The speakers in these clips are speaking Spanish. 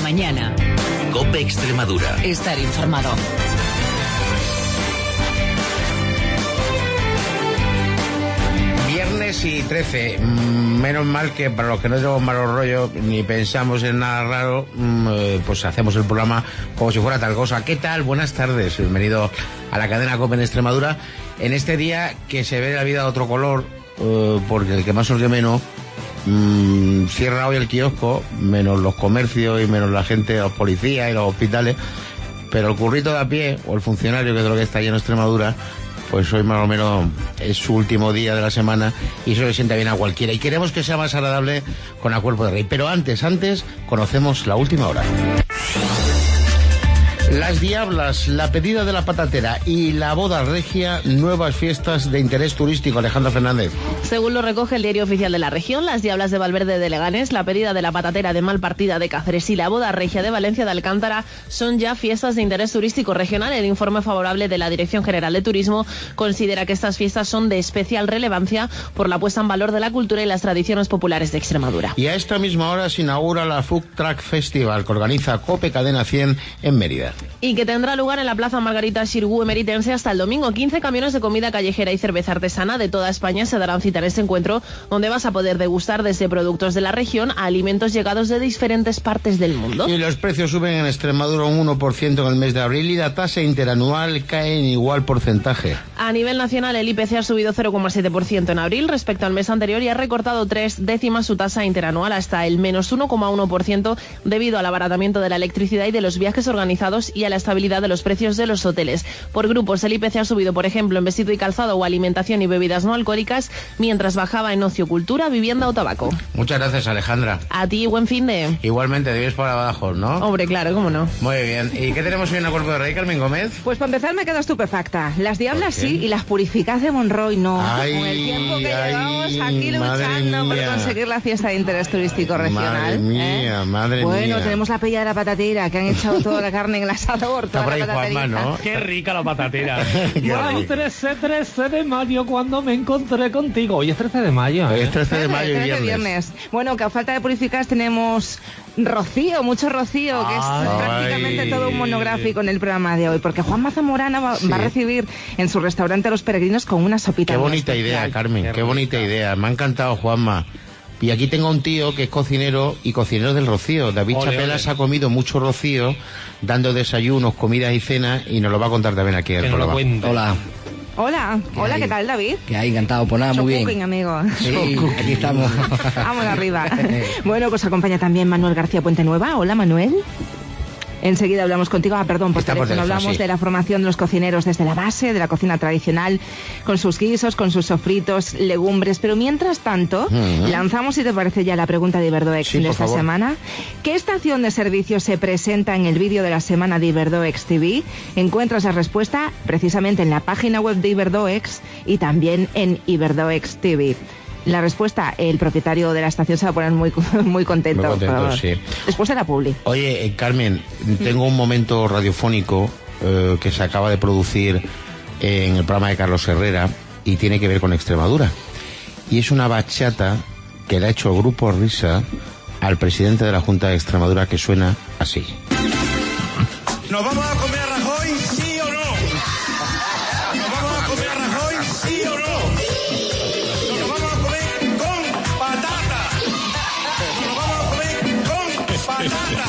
mañana. COPE Extremadura. Estar informado. Viernes y 13. Menos mal que para los que no tenemos malos rollos ni pensamos en nada raro, pues hacemos el programa como si fuera tal cosa. ¿Qué tal? Buenas tardes. Bienvenido a la cadena COPE en Extremadura. En este día que se ve la vida de otro color, porque el que más o menos cierra hoy el kiosco, menos los comercios y menos la gente, los policías y los hospitales, pero el currito de a pie o el funcionario, que es de lo que está lleno en Extremadura, pues hoy más o menos es su último día de la semana y eso le sienta bien a cualquiera. Y queremos que sea más agradable con el Cuerpo de Rey. Pero antes, conocemos la última hora. Las Diablas, la pedida de la patatera y la boda regia, nuevas fiestas de interés turístico. Alejandra Fernández. Según lo recoge el Diario Oficial de la Región, las Diablas de Valverde de Leganés, la pedida de la patatera de Malpartida de Cáceres y la boda regia de Valencia de Alcántara son ya fiestas de interés turístico regional. El informe favorable de la Dirección General de Turismo considera que estas fiestas son de especial relevancia por la puesta en valor de la cultura y las tradiciones populares de Extremadura. Y a esta misma hora se inaugura la Food Truck Festival que organiza COPE Cadena 100 en Mérida. Y que tendrá lugar en la Plaza Margarita Xirgu emeritense hasta el domingo. 15 camiones de comida callejera y cerveza artesana de toda España se darán cita en este encuentro, donde vas a poder degustar desde productos de la región a alimentos llegados de diferentes partes del mundo. Y los precios suben en Extremadura un 1% en el mes de abril y la tasa interanual cae en igual porcentaje. A nivel nacional, el IPC ha subido 0,7% en abril respecto al mes anterior y ha recortado 3 décimas su tasa interanual hasta el menos 1,1% debido al abaratamiento de la electricidad y de los viajes organizados y a la estabilidad de los precios de los hoteles. Por grupos, el IPC ha subido, por ejemplo, en vestido y calzado o alimentación y bebidas no alcohólicas, mientras bajaba en ocio, cultura, vivienda o tabaco. Muchas gracias, Alejandra. A ti, buen fin de... Igualmente, debes para abajo, ¿no? Hombre, claro, cómo no. Muy bien. ¿Y qué tenemos hoy en el Cuerpo de Rey, Carmen Gómez? Pues para empezar me quedo estupefacta. Las Diablas sí y las Purificadas de Monroy no. Ay, con el tiempo que llevamos aquí luchando por conseguir la fiesta de interés turístico regional. Madre mía. Bueno, tenemos la pella de la patatera, que han echado toda la carne en el asador. Está por ahí Juanma, ¿no? Qué rica la patatera. Wow, 13 de mayo cuando me encontré contigo. Hoy es 13 de mayo. Hoy es 13 de mayo y viernes. Bueno, que a falta de purificadas tenemos rocío, mucho rocío, que es prácticamente todo un monográfico en el programa de hoy, porque Juanma Zamorana va a recibir en su restaurante a los peregrinos con una sopita. Qué bonita idea, Carmen, qué bonita idea. Me ha encantado, Juanma. Y aquí tengo a un tío que es cocinero y cocinero del rocío. David Chapelas ha comido mucho rocío, dando desayunos, comidas y cenas, y nos lo va a contar también aquí en el programa. Hola, ¿qué tal, David? Que hay, encantado, pues nada, muy bien. Cooking, amigo. Sí, aquí estamos. Vamos arriba. Bueno, pues acompaña también Manuel García Puente Nueva. Hola, Manuel. Enseguida hablamos contigo, por teléfono hablamos de la formación de los cocineros desde la base, de la cocina tradicional, con sus guisos, con sus sofritos, legumbres, pero mientras tanto, lanzamos, si te parece, ya la pregunta de Iberdoex de esta semana. ¿Qué estación de servicio se presenta en el vídeo de la semana de Iberdoex TV? Encuentras la respuesta precisamente en la página web de Iberdoex y también en Iberdoex TV. La respuesta, el propietario de la estación se va a poner muy contento. Muy contento, sí. Después de la publi. Oye, Carmen, tengo un momento radiofónico que se acaba de producir en el programa de Carlos Herrera y tiene que ver con Extremadura. Y es una bachata que le ha hecho el Grupo Risa al presidente de la Junta de Extremadura, que suena así. ¿Nos vamos a comer a Rajoy, sí o no? ¿Nos vamos a comer a Rajoy, sí o no? ¿Nos vamos a comer con patata? ¿Nos vamos a comer con patata?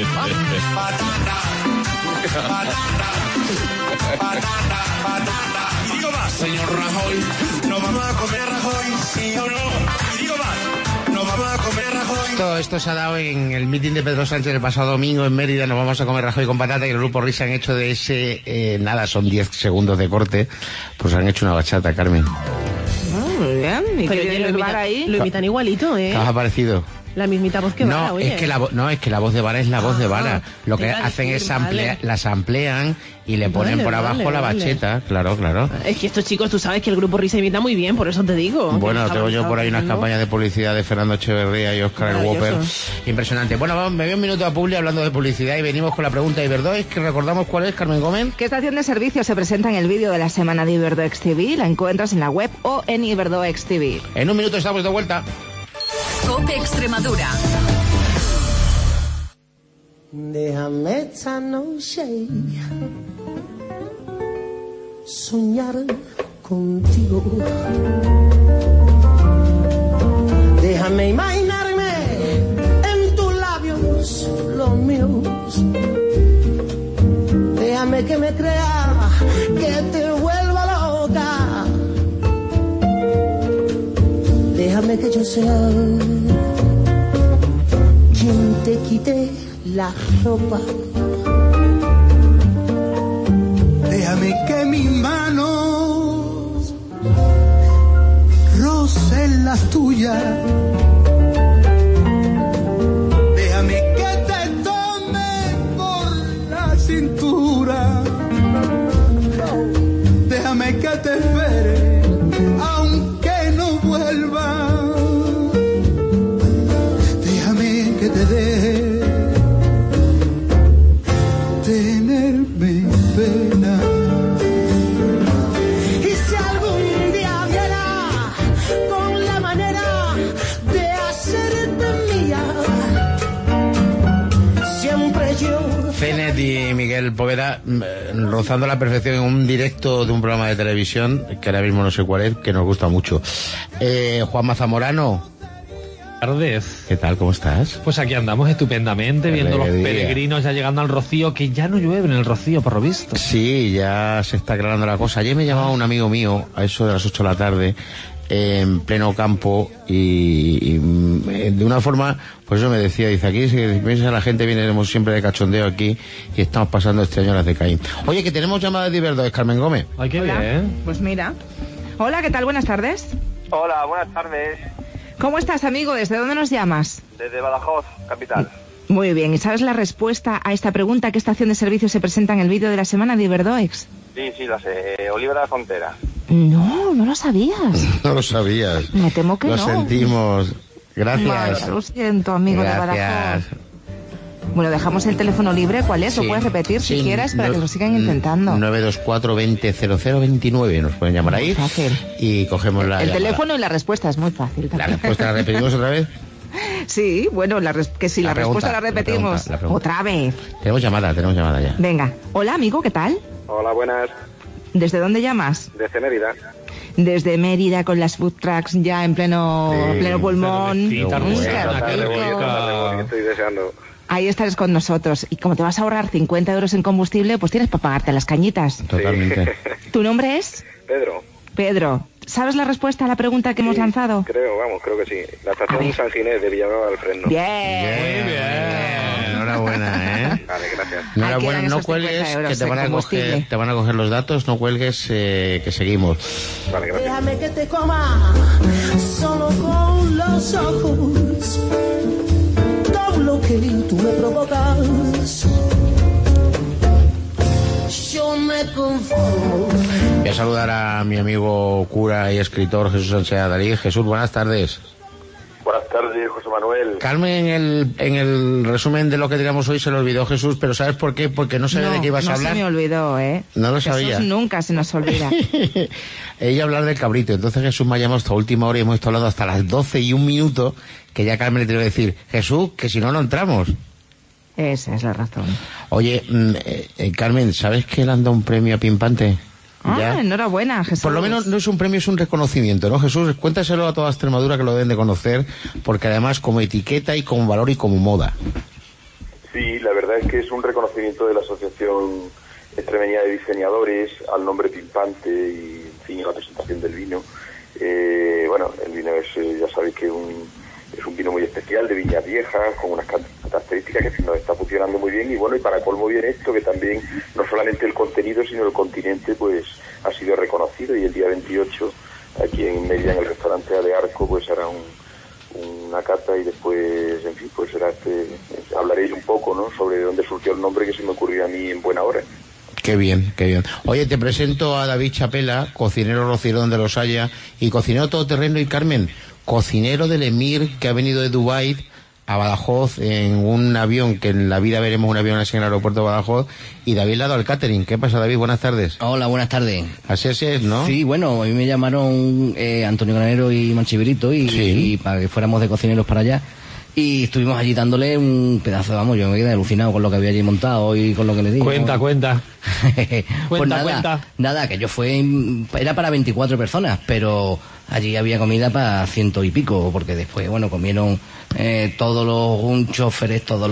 Patata. Y digo más, señor Rajoy, ¿nos vamos a comer a Rajoy, sí o no? Y digo más, ¿nos vamos a comer a Rajoy? Todo esto se ha dado en el mitin de Pedro Sánchez el pasado domingo en Mérida. Nos vamos a comer Rajoy con patata, y el Grupo Risa han hecho de ese, son 10 segundos de corte, pues han hecho una bachata, Carmen. Muy bien. ¿Y pero lo imitan igualito, ¿eh? ¿Qué os ha parecido? La mismita voz que Vara, oye. Es que la voz de Vara es la voz de Vara. Lo que hacen es las amplían y le ponen por abajo la bacheta. Claro. Es que estos chicos, tú sabes que el Grupo Risa imita muy bien, por eso te digo. Bueno, tengo yo por ahí unas campañas de publicidad de Fernando Echeverría y Óscar el Whopper. Impresionante. Bueno, me voy un minuto a Publi hablando de publicidad y venimos con la pregunta de Iberdoex, que recordamos cuál es, Carmen Gómez. ¿Qué estación de servicio se presenta en el vídeo de la semana de Iberdoex TV? La encuentras en la web o en Iberdoex TV. En un minuto estamos de vuelta. COPE Extremadura. Déjame esta noche soñar contigo. Déjame imaginarme en tus labios los míos. Déjame que me crea que te vuelva loca. Déjame que yo sea quien te quite la ropa. Déjame que mis manos rocen las tuyas. Déjame que te tome por la cintura. Déjame que te espere aunque no vuelva. Déjame que te deje tenerme pena. Y si algún día viera con la manera de hacerte mía, siempre yo. Fenet y Miguel Poveda rozando la perfección en un directo de un programa de televisión que ahora mismo no sé cuál es, que nos gusta mucho. Juanma Zamorano. Tardes. ¿Qué tal? ¿Cómo estás? Pues aquí andamos estupendamente, viendo los peregrinos ya llegando al Rocío, que ya no llueve en el Rocío, por lo visto. Sí, ya se está aclarando la cosa. Ayer me llamaba un amigo mío a eso de las 8 de la tarde, en pleno campo, y de una forma, pues eso me decía, dice, aquí si piensa la gente, vienemos siempre de cachondeo aquí y estamos pasando este año las de Caín. Oye, que tenemos llamadas de Iberdrola, Carmen Gómez. Ay, qué Hola. bien. Pues mira. Hola, ¿qué tal? Buenas tardes. Hola, buenas tardes. ¿Cómo estás, amigo? ¿Desde dónde nos llamas? Desde Badajoz, capital. Muy bien. ¿Y sabes la respuesta a esta pregunta? ¿Qué estación de servicio se presenta en el vídeo de la semana de Iberdoex? Sí, la sé. Oliva de la Frontera. No, no lo sabías. No lo sabías. Me temo que lo no. Lo sentimos. Gracias. Vale, lo siento, amigo de Badajoz. Bueno, dejamos el teléfono libre. ¿Cuál es? Sí, lo puedes repetir si quieres para que lo sigan intentando. 924-200029. Nos pueden llamar ahí. Fácil. Y cogemos la El llamada. teléfono y la respuesta es muy fácil también. ¿La respuesta la repetimos otra vez? Sí, bueno, que si la respuesta la repetimos. La pregunta. Otra vez. Tenemos llamada ya. Venga. Hola, amigo, ¿qué tal? Hola, buenas. ¿Desde dónde llamas? Desde Mérida. Desde Mérida, con las food trucks ya en pleno pulmón. Qué estoy deseando. Ahí estarás con nosotros. Y como te vas a ahorrar 50 euros en combustible, pues tienes para pagarte las cañitas. Totalmente. ¿Tu nombre es? Pedro. ¿Sabes la respuesta a la pregunta que hemos lanzado? Creo que sí. La estación San Ginés de Villanueva del Fresno. Bien. Enhorabuena, ¿eh? Vale, gracias. Enhorabuena, no cuelgues, que te van a coger los datos, no cuelgues, que seguimos. Vale, gracias. Déjame que te coma solo con los ojos. Todo lo que tú me provocas, yo me conformo. Voy a saludar a mi amigo cura y escritor Jesús Sánchez Adalí. Jesús, buenas tardes. Buenas tardes, José Manuel. Carmen, en el resumen de lo que digamos hoy se le olvidó Jesús, pero ¿sabes por qué? Porque no sabía de qué ibas a hablar. No se me olvidó, ¿eh? No lo Jesús sabía. Nunca se nos olvida. Ella hablar del cabrito, entonces Jesús me ha llamado hasta última hora y hemos estado hablando hasta las 12:01, que ya Carmen le tiene que decir, Jesús, que si no, no entramos. Esa es la razón. Oye, Carmen, ¿sabes que le han dado un premio a Pimpante? ¿Ya? Enhorabuena, Jesús. Por lo menos no es un premio, es un reconocimiento, ¿no, Jesús? Cuéntaselo a toda Extremadura, que lo deben de conocer, porque además como etiqueta y como valor y como moda. Sí, la verdad es que es un reconocimiento de la Asociación Extremeña de Diseñadores al nombre Pimpante y, en fin, la presentación del vino. Bueno, el vino es, ya sabéis que es un vino muy especial, de viñas viejas, con unas características que nos está funcionando muy bien, y bueno, y para colmo bien esto, que también no solamente el contenido, sino el continente, pues ha sido reconocido, y el día 28, aquí en Mérida, en el restaurante de Arco, pues hará una cata, y después, en fin, pues será hablaréis un poco, ¿no?, sobre dónde surgió el nombre, que se me ocurrió a mí en buena hora. Qué bien, qué bien. Oye, te presento a David Chapela, cocinero rociero donde los haya, y cocinero todoterreno, y Carmen, cocinero del Emir, que ha venido de Dubái a Badajoz en un avión, que en la vida veremos un avión así en el aeropuerto de Badajoz, y David le ha dado el catering. ¿Qué pasa, David? Buenas tardes. Hola, buenas tardes. Así es, ¿no? Sí, bueno, a mí me llamaron Antonio Granero y Manchiverito y para que fuéramos de cocineros para allá. Y estuvimos allí dándole un pedazo, vamos, yo me quedé alucinado con lo que había allí montado y con lo que le digo. Cuenta. Pues nada, que yo era para 24 personas, pero allí había comida para 100 y pico, porque después, bueno, comieron todos los choferes, todos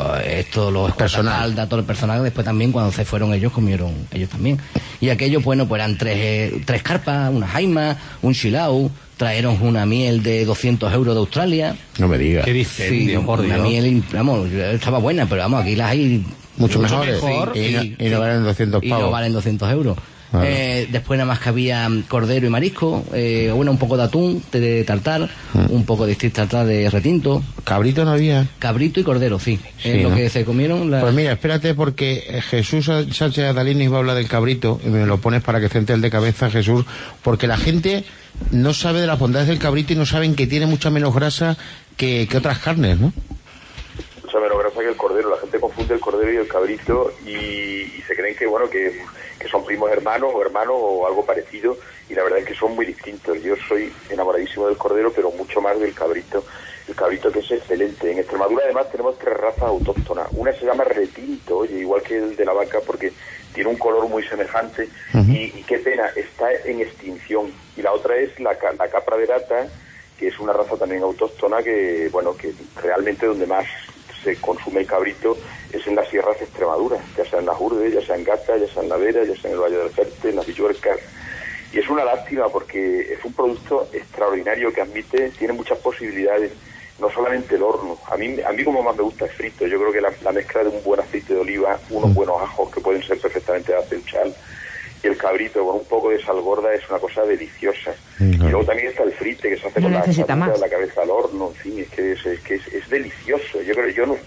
los personal, todo el personal, después también cuando se fueron ellos, comieron ellos también. Y aquello, bueno, pues eran tres carpas, una jaima, un chilau, trajeron una miel de 200 euros de Australia. No me digas. Qué dispendio, por Dios. Una miel, vamos, estaba buena, pero vamos, aquí las hay mucho mejores. Y no valen 200 pavos. Y no valen 200 euros. Vale. Después nada más que había cordero y marisco, un poco de atún, de tartar, un poco de stick tartar de retinto. ¿Cabrito no había? Cabrito y cordero, sí. Es lo que se comieron. Pues mira, espérate, porque Jesús Sánchez Adalín iba a hablar del cabrito, y me lo pones para que centre el de cabeza, Jesús, porque la gente no sabe de las bondades del cabrito y no saben que tiene mucha menos grasa que otras carnes, ¿no? Mucha menos grasa que el cordero. La gente confunde el cordero y el cabrito y se creen que, bueno, que son primos hermanos o algo parecido, y la verdad es que son muy distintos. Yo soy enamoradísimo del cordero, pero mucho más del cabrito. El cabrito, que es excelente. En Extremadura además tenemos 3 razas autóctonas. Una se llama retinto, oye, igual que el de la vaca, porque tiene un color muy semejante, y qué pena, está en extinción. Y la otra es la capra de Rata, que es una raza también autóctona, que, bueno, que realmente donde más se consume el cabrito es en las sierras de Extremadura, ya sea en las Urdes, ya sea en Gata, ya sea en La Vera, ya sea en el Valle del Jerte, en las Villuercas. Y es una lástima porque es un producto extraordinario que tiene muchas posibilidades, no solamente el horno. A mí como más me gusta es frito. Yo creo que la mezcla de un buen aceite de oliva, unos buenos ajos que pueden ser perfectamente de aceuchal, y el cabrito con un poco de sal gorda es una cosa deliciosa. Y luego también está el frite, que se hace con la cabeza al horno. En fin, es que es delicioso. Yo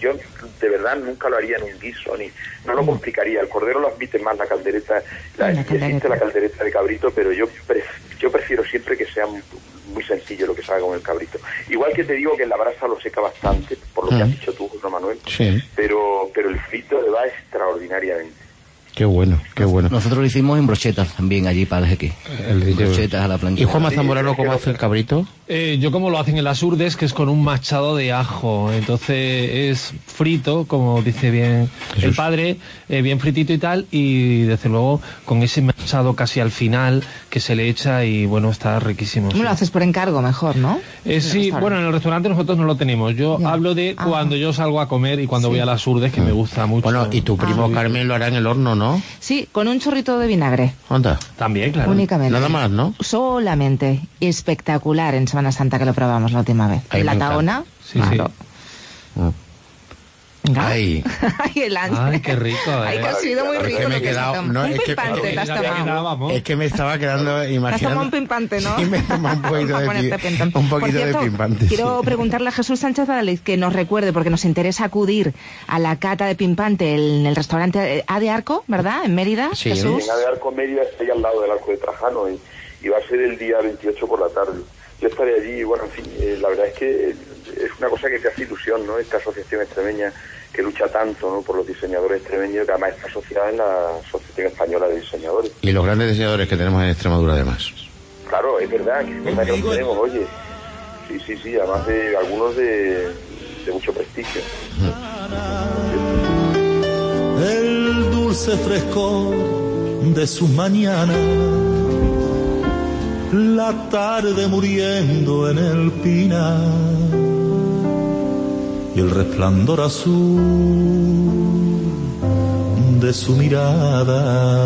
de verdad nunca lo haría en un guiso, no lo complicaría. El cordero lo admite más la caldereta, existe la caldereta de cabrito, pero yo prefiero siempre que sea muy sencillo lo que se haga con el cabrito. Igual que te digo que en la brasa lo seca bastante, por lo que has dicho tú, José Manuel, pero el frito le va extraordinariamente. Qué bueno, qué bueno. Nosotros lo hicimos en brochetas también allí para el jeque. Brochetas a la plancha. ¿Y Juanma Zamorano cómo hace el cabrito? Yo como lo hacen en las Urdes, que es con un machado de ajo. Entonces es frito, como dice bien el padre, bien fritito y tal, y desde luego con ese machado casi al final que se le echa, y bueno, está riquísimo. ¿Cómo lo haces por encargo mejor, no? Sí, bueno, en el restaurante nosotros no lo tenemos. Yo hablo de cuando yo salgo a comer y cuando voy a las Urdes, que me gusta mucho. Bueno, y tu primo Carmen lo hará en el horno, ¿no? Sí, con un chorrito de vinagre. ¿Anda? También, claro. Únicamente. Nada más, ¿no? Solamente. Espectacular en Semana Santa, que lo probamos la última vez. Ahí la Tahona. Sí, claro. Ay. Ay, qué rico, Ay, que ha sido muy rico. Es que me he quedado... No, un pimpante te has tomado. Es que me estaba quedando imaginando... Te has tomado un pimpante, ¿no? Sí, me he tomado un poquito de pimpante. Quiero preguntarle a Jesús Sánchez Adalín que nos recuerde, porque nos interesa acudir a la cata de pimpante en el restaurante A de Arco, ¿verdad? En Mérida, sí, Jesús. En A de Arco, Mérida, estoy al lado del Arco de Trajano, y va a ser el día 28 por la tarde. Yo estaré allí, y bueno, en fin, la verdad es que es una cosa que te hace ilusión, ¿no? Esta asociación extremeña que lucha tanto, ¿no?, por los diseñadores extremeños, que además está asociada en la Asociación Española de Diseñadores. Y los grandes diseñadores que tenemos en Extremadura, además. Claro, es verdad que lo tenemos, oye. Sí, además de algunos de mucho prestigio. El dulce frescor de sus mañanas, la tarde muriendo en el pinar, y el resplandor azul de su mirada.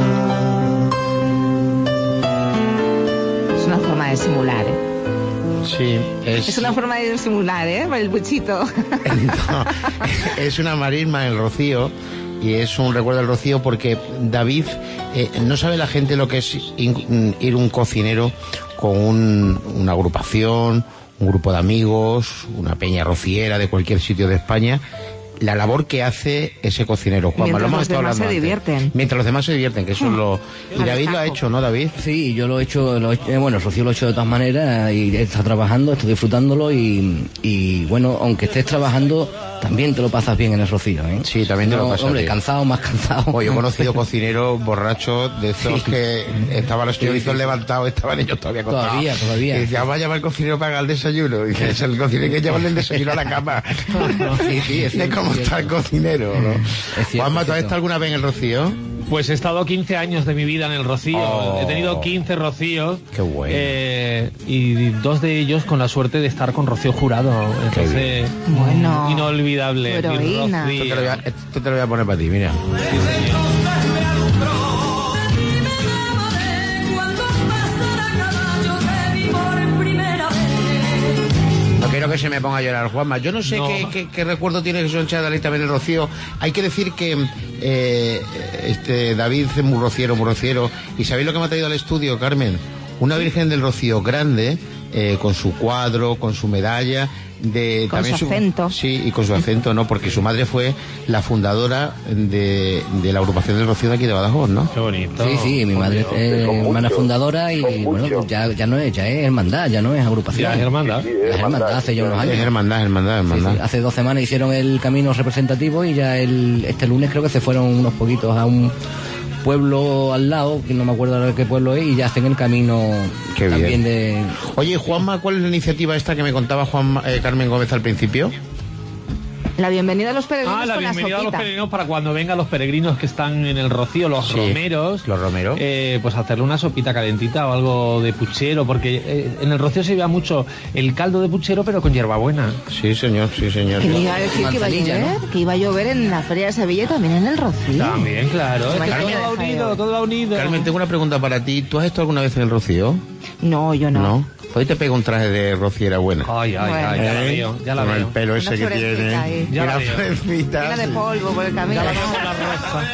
Es una forma de simular, Sí, es una forma de simular, por el buchito. No, es una marisma en el Rocío, y es un recuerdo del Rocío porque David, no sabe la gente lo que es ir un cocinero con una agrupación, un grupo de amigos, una peña rociera de cualquier sitio de España, la labor que hace ese cocinero, Juanma. Mientras los demás se divierten. Mientras los demás se divierten, que eso es lo... Y David lo ha hecho, ¿no, David? Sí, yo lo he hecho, bueno, Rocío lo ha hecho de todas maneras y está trabajando, estoy disfrutándolo y bueno, aunque estés trabajando, también te lo pasas bien en el Rocío, ¿eh? Sí, también te lo pasas hombre, bien. cansado, más cansado. Yo he conocido cocineros borrachos de esos que estaban los chorrizos levantados, estaban ellos todavía acostados. Todavía. Y decía, vamos a llamar al cocinero para el desayuno. Y dice, es el cocinero que lleva el desayuno a la cama. Sí, es de cómo está el cocinero, ¿no? Juanma, ¿tú has estado alguna vez en el Rocío? Pues he estado 15 años de mi vida en el Rocío. He tenido 15 Rocíos. Qué bueno. Y 2 de ellos con la suerte de estar con Rocío Jurado. Entonces, bueno, inolvidable. heroína. Esto te lo voy a poner para ti, mira. Sí, señor. No quiero que se me ponga a llorar, Juanma. Yo no sé qué recuerdo tiene Jesús Chadalí también el Rocío. Hay que decir que David es muy rociero. ¿Y sabéis lo que me ha traído al estudio, Carmen? Una Virgen del Rocío grande, con su cuadro, con su medalla. Con su acento. Sí, y con su acento, ¿no? Porque su madre fue la fundadora de la agrupación del Rocío de aquí de Badajoz, ¿no? Qué bonito. Sí, mi madre es hermana fundadora y bueno, pues ya no es, ya es hermandad, ya no es agrupación. Ya es hermandad. Es hermandad hace ya unos años. Es hermandad. Sí, hace 2 semanas hicieron el camino representativo y ya este lunes creo que se fueron unos poquitos a un pueblo al lado, que no me acuerdo ahora de qué pueblo es, y ya hacen el camino. Qué también bien. Oye, Juanma, ¿cuál es la iniciativa esta que me contaba Carmen Gómez al principio? La bienvenida a los peregrinos. La bienvenida a los peregrinos para cuando vengan los peregrinos que están en el Rocío, los romeros. Los romeros. Pues hacerle una sopita calentita o algo de puchero, porque en el Rocío se veía mucho el caldo de puchero, pero con hierbabuena. Sí, señor. Que iba a decir que iba a llover, ¿no? Que iba a llover en la Feria de Sevilla y también en el Rocío. También, claro. Todo va unido. Carmen, tengo una pregunta para ti. ¿Tú has estado alguna vez en el Rocío? No, yo no. ¿No? Hoy te pego un traje de rociera buena. Ay, ya la veo. Con el pelo ese que tiene. Ya la veo. Llena de polvo por el camino. Ya la veo con la rosa.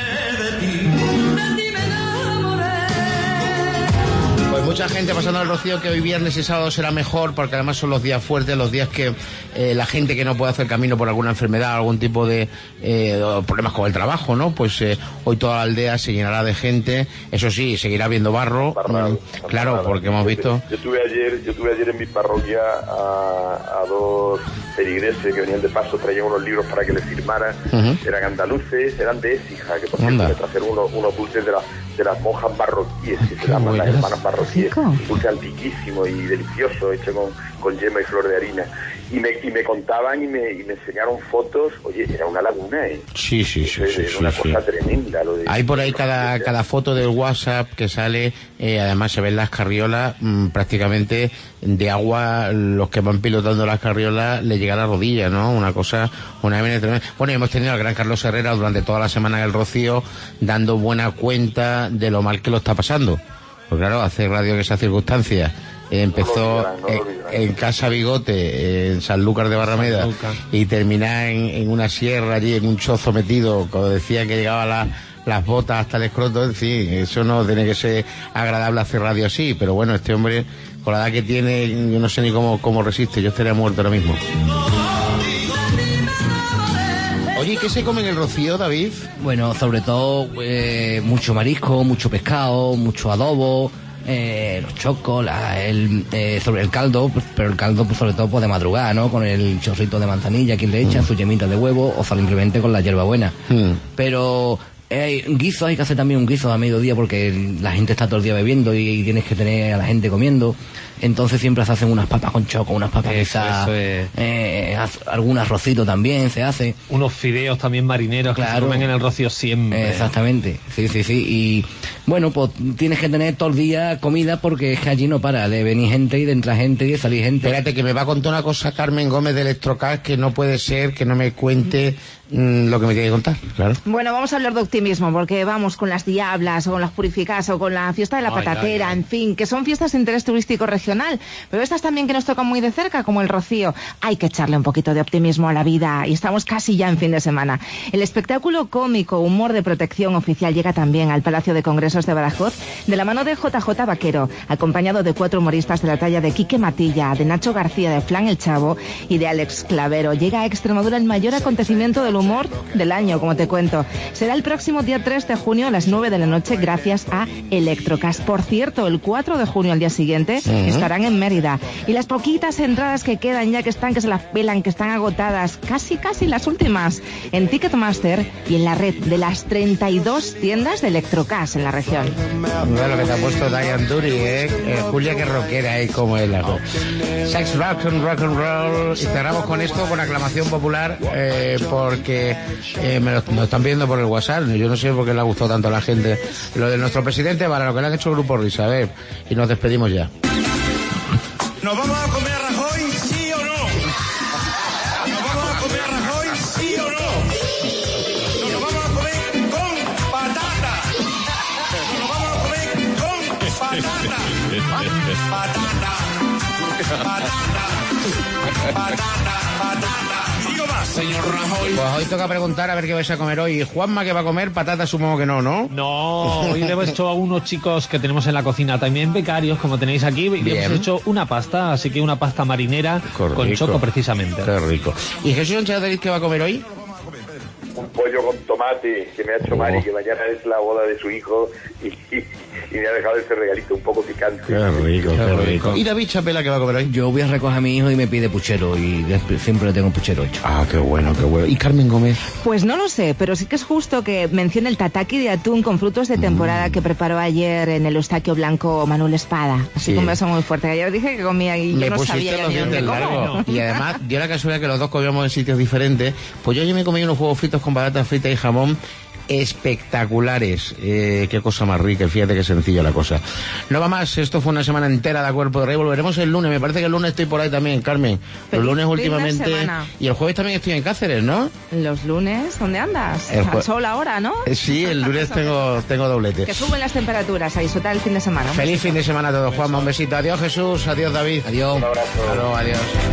Pues mucha gente pasando al Rocío, que hoy viernes y sábado será mejor, porque además son los días fuertes, los días que la gente que no puede hacer camino por alguna enfermedad, algún tipo de problemas con el trabajo, ¿no? Pues hoy toda la aldea se llenará de gente. Eso sí, seguirá habiendo barro. Claro, porque hemos visto... Yo tuve ayer en mi parroquia a 2 feligreses que venían de paso, traían unos libros para que les firmaran. Eran andaluces, eran de Écija, que por cierto me trajeron unos dulces de las monjas marroquíes, que se llaman las hermanas marroquíes. Un dulce antiquísimo y delicioso, hecho con yema y flor de harina. Y me contaban y me enseñaron fotos. Oye, era una laguna, ¿eh? Sí. Era una cosa tremenda. Lo de hay por ahí cada foto del WhatsApp que sale, además se ven las carriolas prácticamente de agua. Los que van pilotando las carriolas le llega a la rodilla, ¿no? Una tremenda. Bueno, hemos tenido al gran Carlos Herrera durante toda la semana en el Rocío dando buena cuenta de lo mal que lo está pasando. Pues claro, hacer radio en esas circunstancias. Empezó en Casa Bigote, en Sanlúcar de Barrameda, y terminar en una sierra allí, en un chozo metido, cuando decían que llegaban las botas hasta el escroto. En fin, eso no tiene que ser agradable hacer radio así, pero bueno, este hombre, con la edad que tiene, yo no sé ni cómo resiste, yo estaría muerto ahora mismo. Oye, ¿qué se come en el Rocío, David? Bueno, sobre todo mucho marisco, mucho pescado, mucho adobo, los chocos, sobre el caldo, pero el caldo pues, sobre todo pues, de madrugada, ¿no? Con el chorrito de manzanilla que le echan, su yemita de huevo, o simplemente con la hierbabuena. Pero guiso, hay que hacer también un guiso a mediodía porque la gente está todo el día bebiendo y tienes que tener a la gente comiendo. Entonces siempre se hacen unas papas con choco, unas papas quizás, algún arrocito también se hace. Unos fideos también marineros, claro, que se comen en el Rocío siempre. Exactamente, sí. Y bueno, pues tienes que tener todo el día comida porque es que allí no para de venir gente y de entrar gente y de salir gente. Espérate, que me va a contar una cosa Carmen Gómez de Electrocar, que no puede ser que no me cuente lo que me tiene que contar, claro. Bueno, vamos a hablar de optimismo, porque vamos con las diablas, o con las purificadas, o con la fiesta de la patatera, en fin, que son fiestas de interés turístico regional, pero estas también que nos tocan muy de cerca, como el Rocío. Hay que echarle un poquito de optimismo a la vida, y estamos casi ya en fin de semana. El espectáculo cómico Humor de Protección Oficial llega también al Palacio de Congresos de Badajoz, de la mano de JJ Vaquero, acompañado de 4 humoristas de la talla de Quique Matilla, de Nacho García, de Flan el Chavo y de Alex Clavero. Llega a Extremadura el mayor acontecimiento del humor del año, como te cuento. Será el próximo día 3 de junio a las 9 de la noche gracias a Electrocast. Por cierto, el 4 de junio, al día siguiente, estarán en Mérida. Y las poquitas entradas que quedan ya que se las pelan, que están agotadas, casi las últimas, en Ticketmaster y en la red de las 32 tiendas de Electrocast en la región. Mira lo que te ha puesto Diane Dury, Julia, que rockera, como es la sex, rock and roll. Y cerramos con esto, con aclamación popular, porque me lo están viendo por el WhatsApp. Yo no sé por qué le ha gustado tanto a la gente lo de nuestro presidente, para lo que le han hecho el Grupo Risa. A ver, y nos despedimos ya. ¿Nos vamos a comer a Rajoy, sí o no? ¿Nos vamos a comer a Rajoy, sí o no? ¿Nos vamos a comer con patata? ¿Nos vamos a comer con patata? Patata. Digo más, señor Rajoy. Pues hoy toca preguntar a ver qué vais a comer hoy. Juanma, ¿qué va a comer? Patata, supongo que no, ¿no? No, hoy le hemos hecho a unos chicos que tenemos en la cocina también becarios, como tenéis aquí, y le hemos hecho una pasta, así que una pasta marinera con choco precisamente. Qué rico. ¿Y Jesús Sánchez qué va a comer hoy? Un pollo con tomate que me ha hecho Mari, que mañana es la boda de su hijo y me ha dejado ese regalito un poco picante. Qué rico. ¿Y David Chapela qué va a comer hoy? Yo voy a recoger a mi hijo y me pide puchero, y siempre le tengo un puchero hecho. Ah, qué bueno. ¿Y Carmen Gómez? Pues no lo sé, pero sí que es justo que mencione el tataki de atún con frutos de temporada que preparó ayer en el Eustaquio Blanco Manuel Espada. Así que un beso muy fuerte. Ayer dije que comía y yo no sabía ni dónde como. Y además dio la casualidad que los dos comíamos en sitios diferentes. Pues yo me comí unos huevos fritos con patatas fritas y jamón espectaculares. Qué cosa más rica, fíjate qué sencilla la cosa. No va más, esto fue una semana entera de A Cuerpo de Rey. Volveremos el lunes, me parece que el lunes estoy por ahí también, Carmen. Los lunes últimamente. Y el jueves también estoy en Cáceres, ¿no? Los lunes, ¿dónde andas? Al sol ahora, ¿no? Sí, el lunes tengo doblete. Que suben las temperaturas, a disfrutar el fin de semana. Feliz fin de semana a todos, Juanma, un besito. Adiós, Jesús, adiós, David. Adiós. Un abrazo. Hasta luego, adiós.